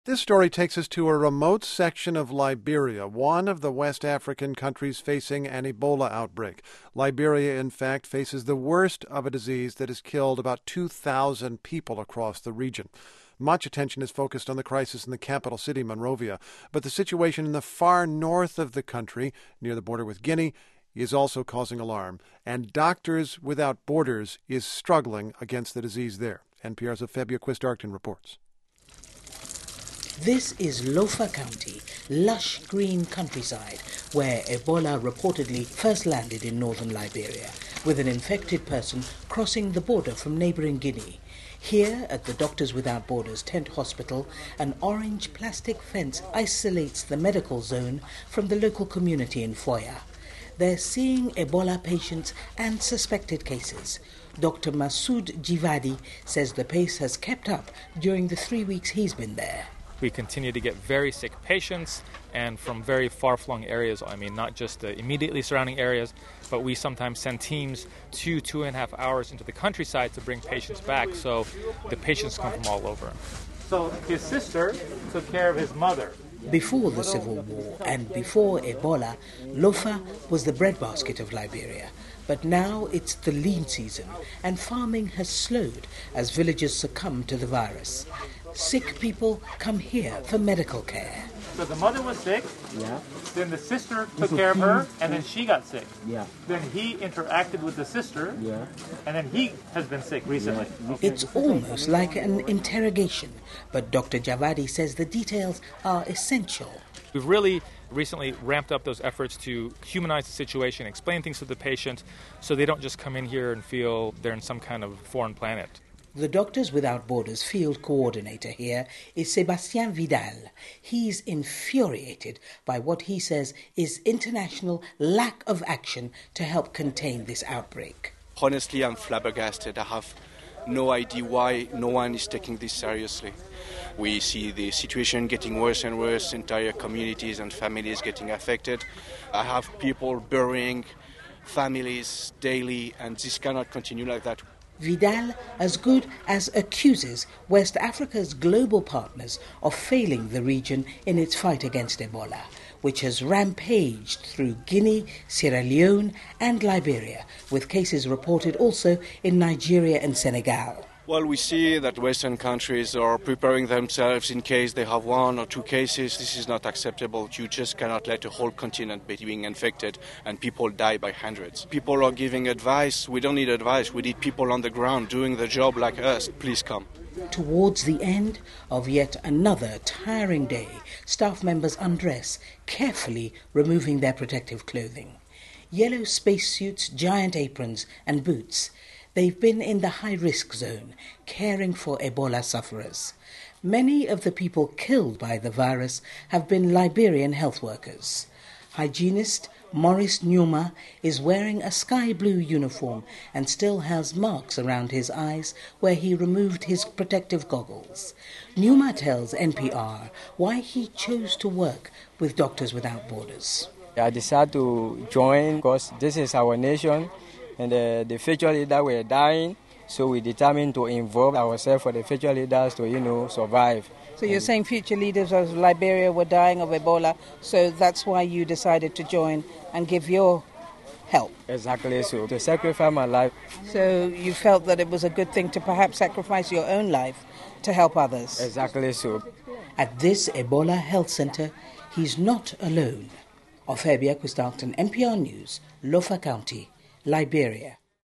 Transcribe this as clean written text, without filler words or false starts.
This story takes us to a remote section of Liberia, one of the West African countries facing an Ebola outbreak. Liberia, in fact, faces the worst of a disease that has killed about 2,000 people across the region. Much attention is focused on the crisis in the capital city, Monrovia, but the situation in the far north of the country, near the border with Guinea, is also causing alarm, and Doctors Without Borders is struggling against the disease there. NPR's Fabia Quist-Arcton reports. This is Lofa County, lush green countryside, where Ebola reportedly first landed in northern Liberia, with an infected person crossing the border from neighboring Guinea. Here, at the Doctors Without Borders tent hospital, an orange plastic fence isolates the medical zone from the local community in Foya. They're seeing Ebola patients and suspected cases. Dr. Masoud Jivadi says the pace has kept up during the 3 weeks he's been there. We continue to get very sick patients, and from very far-flung areas. I mean, not just the immediately surrounding areas, but we sometimes send teams 2.5 hours into the countryside to bring patients back, so the patients come from all over. So his sister took care of his mother. Before the Civil War and before Ebola, Lofa was the breadbasket of Liberia. But now it's the lean season, and farming has slowed as villagers succumb to the virus. Sick people come here for medical care. So the mother was sick, yeah. Then the sister took care of her, and then she got sick. Yeah. Then he interacted with the sister, Yeah. and then he has been sick recently. Yeah. It's almost like an interrogation, but Dr. Javadi says the details are essential. We've really recently ramped up those efforts to humanize the situation, explain things to the patient, so they don't just come in here and feel they're in some kind of foreign planet. The Doctors Without Borders field coordinator here is Sebastien Vidal. He's infuriated by what he says is international lack of action to help contain this outbreak. Honestly, I'm flabbergasted. I have no idea why no one is taking this seriously. We see the situation getting worse and worse, entire communities and families getting affected. I have people burying families daily, and this cannot continue like that. Vidal as good as accuses West Africa's global partners of failing the region in its fight against Ebola, which has rampaged through Guinea, Sierra Leone and Liberia, with cases reported also in Nigeria and Senegal. Well, we see that Western countries are preparing themselves in case they have 1 or 2 cases. This is not acceptable. You just cannot let a whole continent be being infected and people die by hundreds. People are giving advice. We don't need advice. We need people on the ground doing the job like us. Please come. Towards the end of yet another tiring day, staff members undress, carefully removing their protective clothing. Yellow spacesuits, giant aprons and boots. They've been in the high-risk zone, caring for Ebola sufferers. Many of the people killed by the virus have been Liberian health workers. Hygienist Maurice Numa is wearing a sky blue uniform and still has marks around his eyes where he removed his protective goggles. Numa tells NPR why he chose to work with Doctors Without Borders. I decided to join because this is our nation. And the future leaders were dying, so we determined to involve ourselves for the future leaders to, survive. So you're saying future leaders of Liberia were dying of Ebola, so that's why you decided to join and give your help? Exactly so, to sacrifice my life. So you felt that it was a good thing to perhaps sacrifice your own life to help others? Exactly so. At this Ebola health center, he's not alone. Fabia Quist-Arcton, NPR News, Lofa County, Liberia.